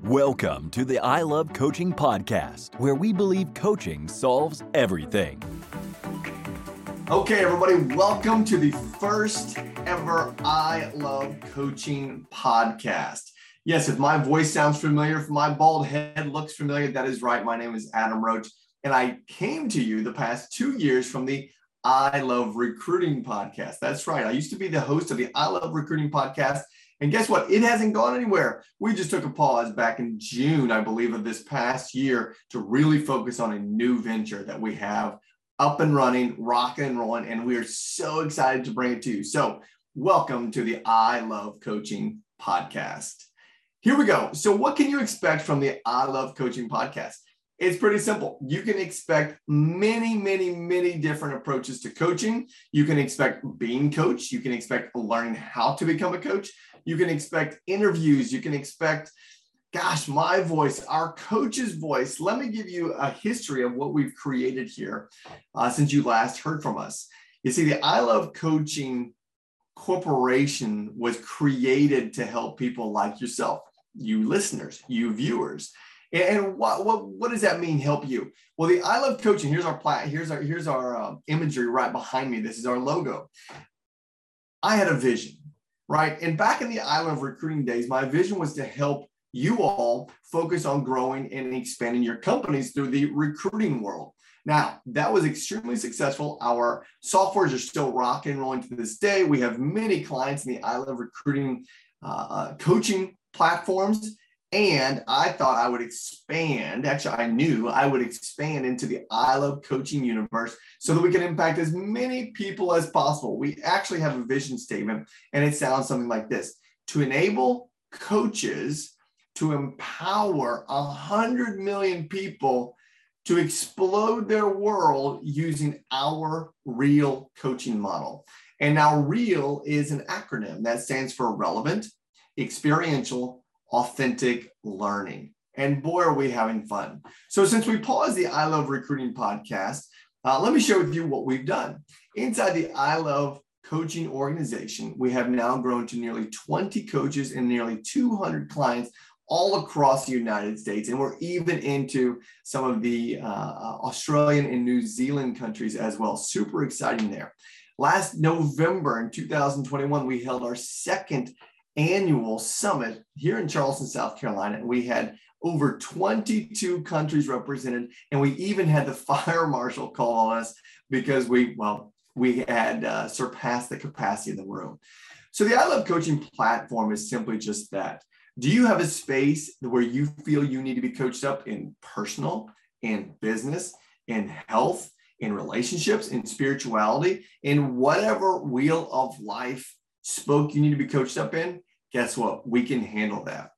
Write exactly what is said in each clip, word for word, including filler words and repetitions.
Welcome to the I Love Coaching podcast, where we believe coaching solves everything. Okay, everybody, welcome to the first ever I Love Coaching podcast. Yes, if my voice sounds familiar, if my bald head looks familiar, that is right. My name is Adam Roach, and I came to you the past two years from the I Love Recruiting podcast. That's right. I used to be the host of the I Love Recruiting podcast. And guess what? It hasn't gone anywhere. We just took a pause back in June, I believe, of this past year to really focus on a new venture that we have up and running, rocking and rolling, and we are so excited to bring it to you. So welcome to the I Love Coaching podcast. Here we go. So what can you expect from the I Love Coaching podcast? It's pretty simple. You can expect many, many, many different approaches to coaching. You can expect being coached. You can expect learning how to become a coach. You can expect interviews. You can expect, gosh, my voice, our coach's voice. Let me give you a history of what we've created here uh, since you last heard from us. You see, the I Love Coaching Corporation was created to help people like yourself, you listeners, you viewers. And what, what, what does that mean, help you? Well, the I Love Coaching, here's our plat, here's our, here's our uh, imagery right behind me. This is our logo. I had a vision, right? And back in the I Love Recruiting days, my vision was to help you all focus on growing and expanding your companies through the recruiting world. Now, that was extremely successful. Our softwares are still rocking and rolling to this day. We have many clients in the I Love Recruiting uh, coaching platforms. And I thought I would expand, actually I knew I would expand into the I Love Coaching universe so that we can impact as many people as possible. We actually have a vision statement, and it sounds something like this: to enable coaches to empower one hundred million people to explode their world using our REAL coaching model. And now REAL is an acronym that stands for relevant, experiential, authentic learning. And boy, are we having fun. So since we paused the I Love Recruiting podcast, uh, let me share with you what we've done. Inside the I Love Coaching organization, we have now grown to nearly twenty coaches and nearly two hundred clients all across the United States. And we're even into some of the uh, Australian and New Zealand countries as well. Super exciting there. Last November in two thousand twenty-one, we held our second annual summit here in Charleston, South Carolina. And we had over twenty-two countries represented. And we even had the fire marshal call on us because we, well, we had uh, surpassed the capacity of the room. So the I Love Coaching platform is simply just that. Do you have a space where you feel you need to be coached up in personal, in business, in health, in relationships, in spirituality, in whatever wheel of life spoke you need to be coached up in? Guess what? We can handle that.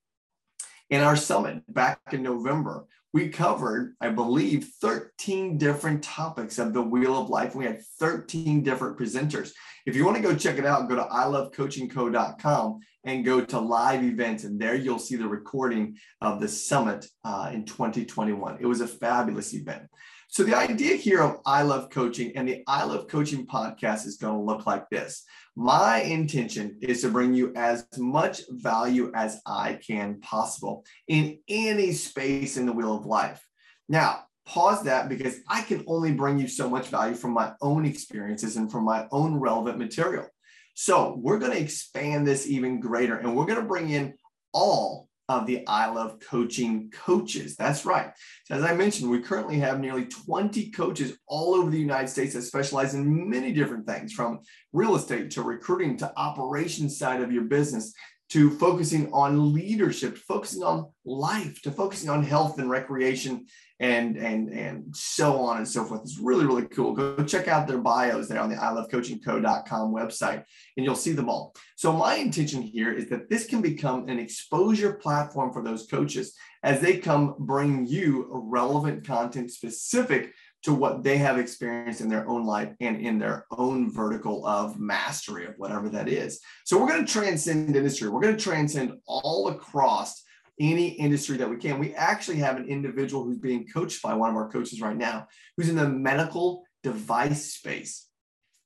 In our summit back in November, we covered, I believe, thirteen different topics of the wheel of life. We had thirteen different presenters. If you want to go check it out, go to I love coaching co dot com and go to live events. And there you'll see the recording of the summit uh, in twenty twenty-one. It was a fabulous event. So the idea here of I Love Coaching and the I Love Coaching podcast is going to look like this. My intention is to bring you as much value as I can possible in any space in the wheel of life. Now, pause that because I can only bring you so much value from my own experiences and from my own relevant material. So we're going to expand this even greater, and we're going to bring in all of the I Love Coaching coaches. That's right. So as I mentioned, we currently have nearly twenty coaches all over the United States that specialize in many different things, from real estate to recruiting to operations side of your business, to focusing on leadership, focusing on life, to focusing on health and recreation, and, and, and so on and so forth. It's really, really cool. Go check out their bios there on the I love coaching co dot com website, and you'll see them all. So my intention here is that this can become an exposure platform for those coaches as they come bring you relevant content specific to what they have experienced in their own life and in their own vertical of mastery of whatever that is. So we're going to transcend industry. We're going to transcend all across any industry that we can. We actually have an individual who's being coached by one of our coaches right now, who's in the medical device space.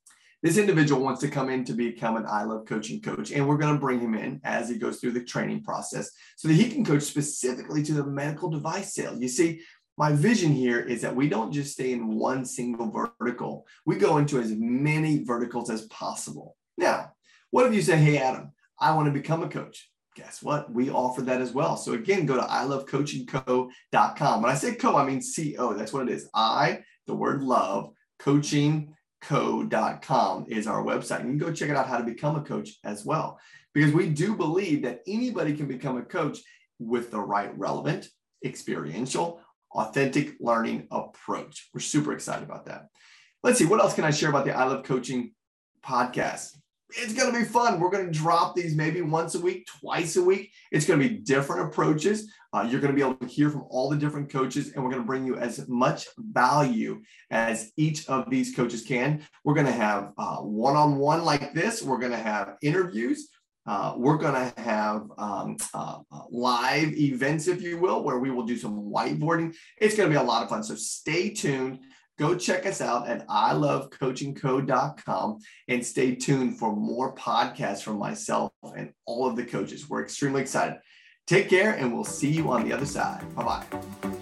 This individual wants to come in to become an I Love Coaching coach, and we're going to bring him in as he goes through the training process so that he can coach specifically to the medical device sales. You see, my vision here is that we don't just stay in one single vertical. We go into as many verticals as possible. Now, what if you say, hey, Adam, I want to become a coach? Guess what? We offer that as well. So again, go to I love coaching co dot com. When I say co, I mean C O. That's what it is. I, the word love, coaching co dot com is our website. You can go check it out how to become a coach as well, because we do believe that anybody can become a coach with the right relevant, experiential, authentic learning approach. We're super excited about that. Let's see, what else can I share about the I Love Coaching podcast? It's going to be fun. We're going to drop these maybe once a week, twice a week. It's going to be different approaches. Uh, you're going to be able to hear from all the different coaches, and we're going to bring you as much value as each of these coaches can. We're going to have uh, one-on-one like this. We're going to have interviews. Uh, we're going to have um, uh, live events, if you will, where we will do some whiteboarding. It's going to be a lot of fun. So stay tuned. Go check us out at I love coaching co dot com and stay tuned for more podcasts from myself and all of the coaches. We're extremely excited. Take care, and we'll see you on the other side. Bye-bye.